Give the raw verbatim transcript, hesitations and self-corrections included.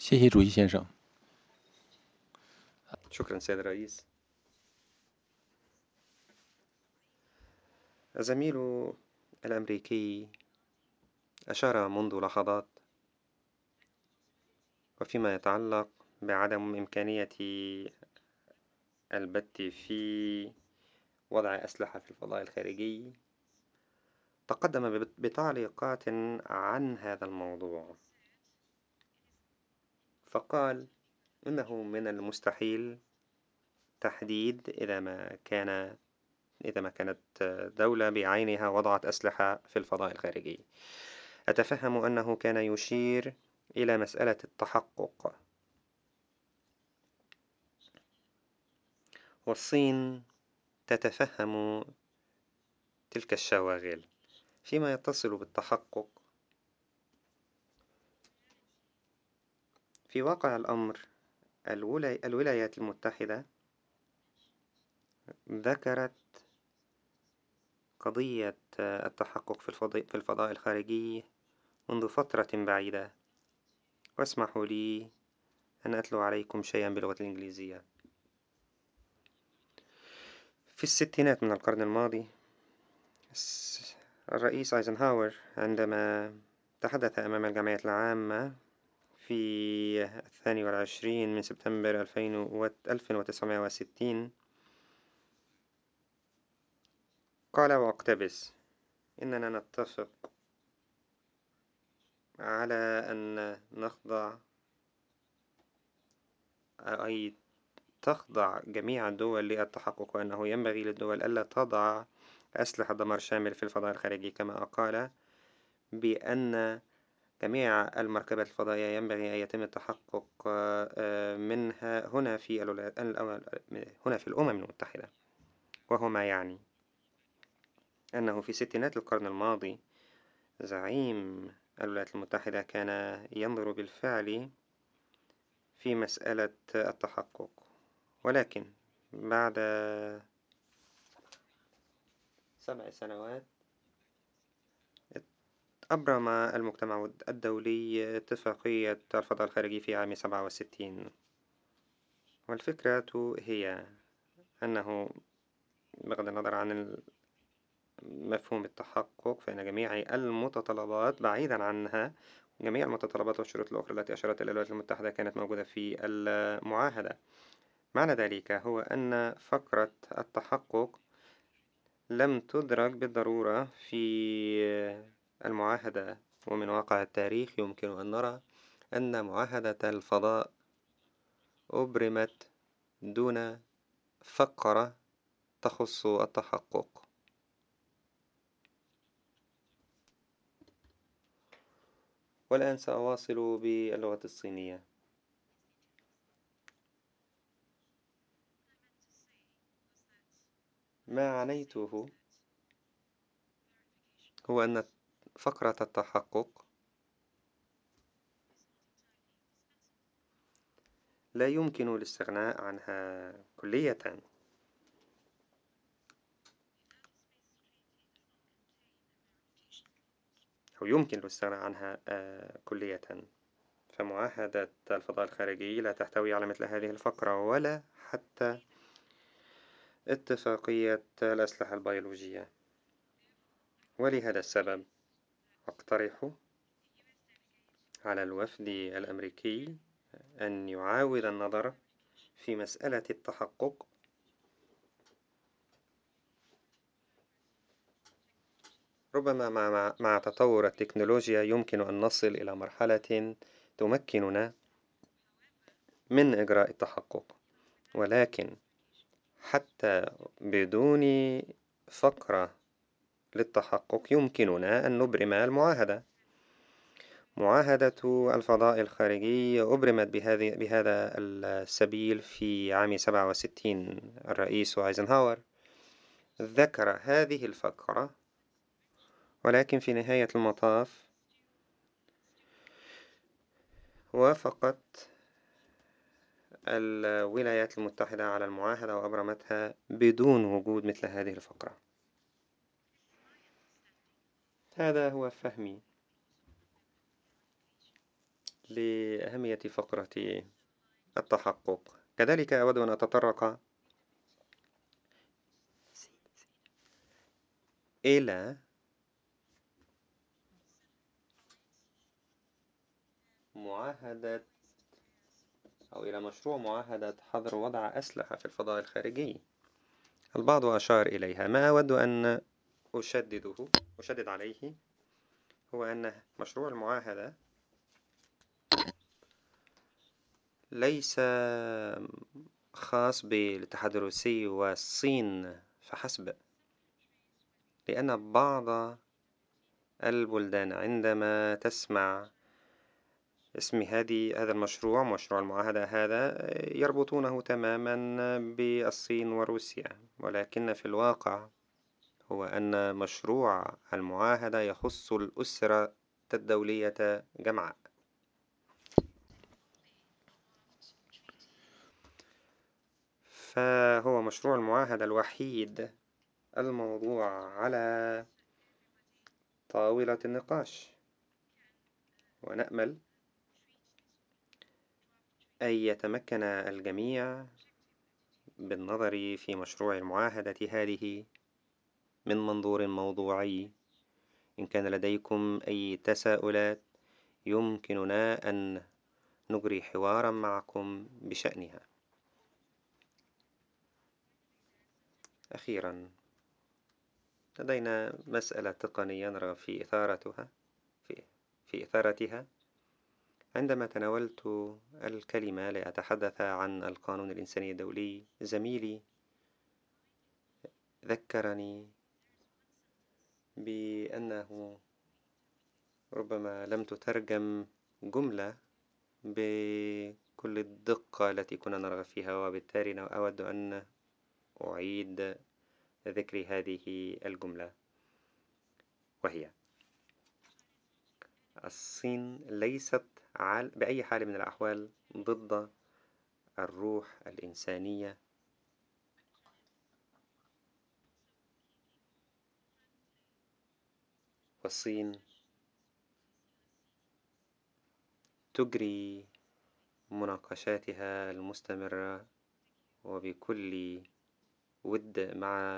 谢谢主席先生。 شكرا سيد الرئيس. الزميل الأمريكي أشار منذ لحظات وفيما يتعلق بعدم إمكانية البت في وضع أسلحة في الفضاء الخارجي، تقدم بتعليقات عن هذا الموضوع، فقال إنه من المستحيل تحديد إذا ما كان إذا ما كانت دولة بعينها وضعت أسلحة في الفضاء الخارجي. أتفهم أنه كان يشير إلى مسألة التحقق، والصين تتفهم تلك الشواغل. فيما يتصل بالتحقق، في واقع الأمر الولاي... الولايات المتحدة ذكرت قضية التحقق في الفضاء, في الفضاء الخارجي منذ فترة بعيدة، واسمحوا لي أن أتلو عليكم شيئا باللغة الإنجليزية. في الستينات من القرن الماضي، الرئيس أيزنهاور عندما تحدث أمام الجمعية العامة في الثاني والعشرين من سبتمبر ألف وتسعمائة وستين قال واقتبس: إننا نتفق على أن نخضع أي تخضع جميع الدول للتحقق، وأنه ينبغي للدول ألا تضع أسلحة دمار شامل في الفضاء الخارجي، كما قال بأن جميع المركبات الفضائية ينبغي أن يتم التحقق منها هنا في هنا في الأمم المتحدة. وهو ما يعني أنه في ستينات القرن الماضي زعيم الولايات المتحدة كان ينظر بالفعل في مسألة التحقق، ولكن بعد سبع سنوات أبرم المجتمع الدولي اتفاقية الفضاء الخارجي في عام سبعة وستين، والفكرة هي أنه بغض النظر عن مفهوم التحقق، فإن جميع المتطلبات بعيدا عنها جميع المتطلبات والشروط الأخرى التي أشارت إلى الولايات المتحدة كانت موجودة في المعاهدة. معنى ذلك هو أن فقرة التحقق لم تدرك بالضرورة في المعاهدة، ومن واقع التاريخ يمكن أن نرى أن معاهدة الفضاء أبرمت دون فقرة تخص التحقق. والآن سأواصل باللغة الصينية. ما عنيته هو أن فقرة التحقق لا يمكن الاستغناء عنها كلية، أو يمكن الاستغناء عنها كلية. فمعاهدة الفضاء الخارجي لا تحتوي على مثل هذه الفقرة، ولا حتى اتفاقية الأسلحة البيولوجية. ولهذا السبب أقترح على الوفد الأمريكي أن يعاود النظر في مسألة التحقق، ربما مع, مع تطور التكنولوجيا يمكن أن نصل إلى مرحلة تمكننا من إجراء التحقق، ولكن حتى بدون فقرة للتحقق يمكننا أن نبرم المعاهدة. معاهدة الفضاء الخارجي أبرمت بهذه بهذا السبيل في عام سبعة وستين. الرئيس أيزنهاور ذكر هذه الفقرة، ولكن في نهاية المطاف وافقت الولايات المتحدة على المعاهدة وأبرمتها بدون وجود مثل هذه الفقرة. هذا هو فهمي لهذه أهمية فقرة التحقق. كذلك أود أن أتطرق إلى معاهدة أو إلى مشروع معاهدة حظر وضع أسلحة في الفضاء الخارجي. البعض أشار إليها، ما أود أن أشدده أشدد عليه هو أن مشروع المعاهدة ليس خاص بالاتحاد الروسي والصين فحسب، لأن بعض البلدان عندما تسمع اسم هذه هذا المشروع، مشروع المعاهدة هذا، يربطونه تماما بالصين وروسيا، ولكن في الواقع هو أن مشروع المعاهدة يخص الأسرة الدولية جمعاء. فهو مشروع المعاهدة الوحيد الموضوع على طاولة النقاش، ونأمل أن يتمكن الجميع بالنظر في مشروع المعاهدة هذه من منظور موضوعي. إن كان لديكم أي تساؤلات يمكننا أن نجري حوارا معكم بشأنها. أخيرا، لدينا مسألة تقنية نرغب في إثارتها في, في إثارتها. عندما تناولت الكلمة لأتحدث عن القانون الإنساني الدولي، زميلي ذكرني بأنه ربما لم تترجم جملة بكل الدقة التي كنا نرغب فيها، وبالتالي أود أن أعيد ذكر هذه الجملة، وهي: الصين ليست بأي حال من الأحوال ضد الروح الإنسانية، والصين تجري مناقشاتها المستمرة وبكل ود مع